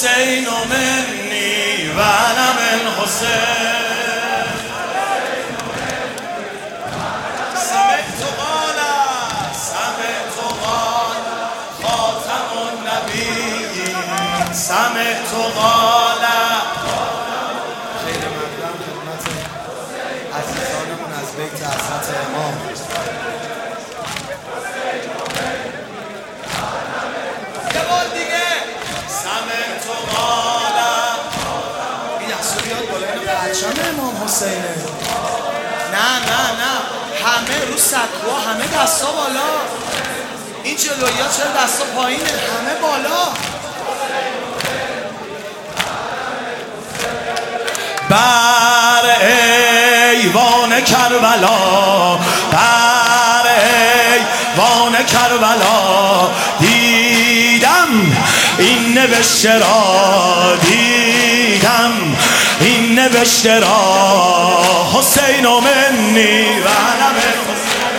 حسین منی و انا من حسین سمعت قال خاتم النبیین سمعت قال. خیلی ممنونم خدمت عزیزانمون از بیت حضرت امام. یه بار دیگه سمعت قال. این دستو بیاد بالا، اینو پرچم امام حسینه. نه همه رو سکوها، همه دستا بالا. این جلویی ها چرا دستا پایینه؟ همه بالا. بر ایوان کربلا، بر ایوان کربلا دیدم این نوشته را، دیدم این نوشته را حسین منی و انا من حسین.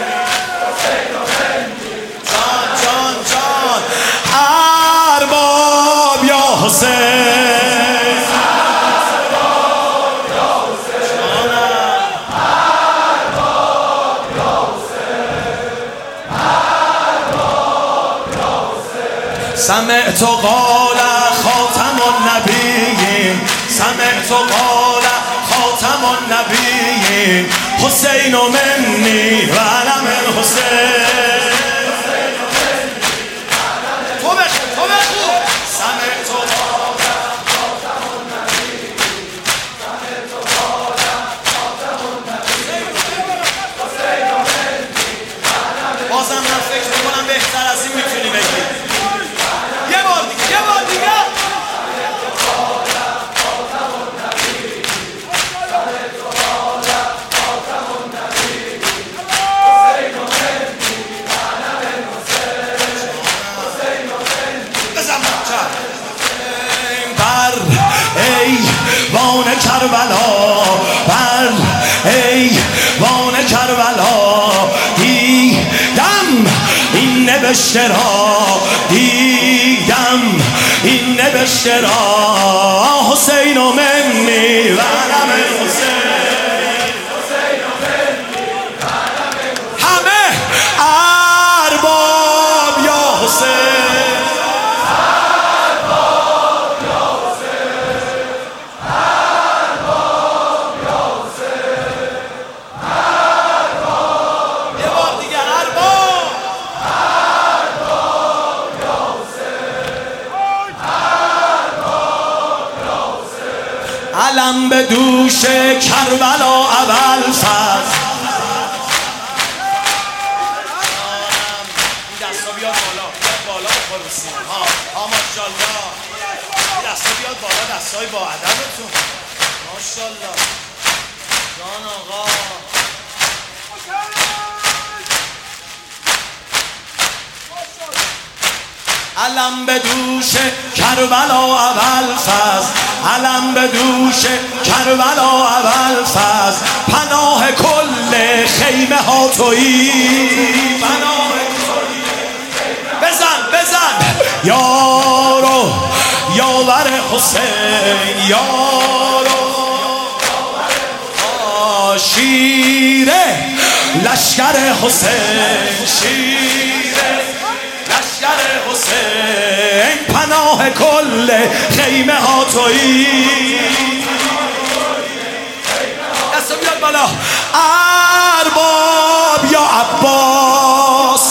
جان ارباب یا حسین، سمعت قال خاتم النبیین سمعت قال خاتم النبیین حسین منی و انا من حسین. تو بخو سمعت قال خاتم النبیین سمعت قال خاتم النبیین حسین منی و انا من. بازم من فکر میکنم بهتر از این میتونی بگی. یه بار دیگه بر ایوان کربلا، بر ایوان کربلا دیدم این نوشته را، دیدم این نوشته را حسین منی و انا من حسین. همه ارباب یا حسین، علم به دوش کربلا اول فصل. این دستا بیاد بالا بخوروسیم. ها ماشالله. این دستا بیاد بالا، دستای با ادبتون. ماشالله جان آقا. علم به دوش کربلا اول فصل، علم به دوش کربلا اول فصل پناه کل خیمه ها تویی، پناه تویی. بزن یارو یاور حسین، یارو شیره لشکر حسین، شیره لشکر حسین پناه کل خیمه ها تویی. دستو بیاد بالا. ارباب یا عباس،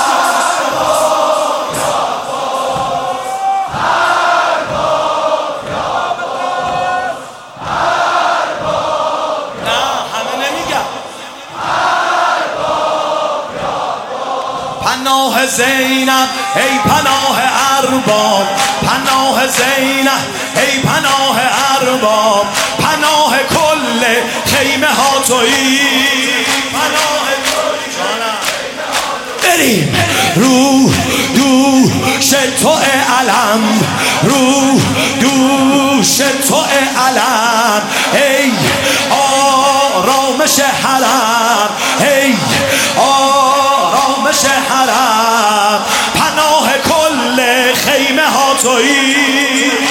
پناه زینب ای پناه ارباب، پناه زینب ای پناه ارباب پناه کل خیمه ها تویی، پناه کل جانم. بریم رو دوش تو علم، رو دوش تو علم ای آرامش حرم، ای آرامش حرم پناه کل خیمه ها تویی.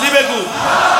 چی بگو؟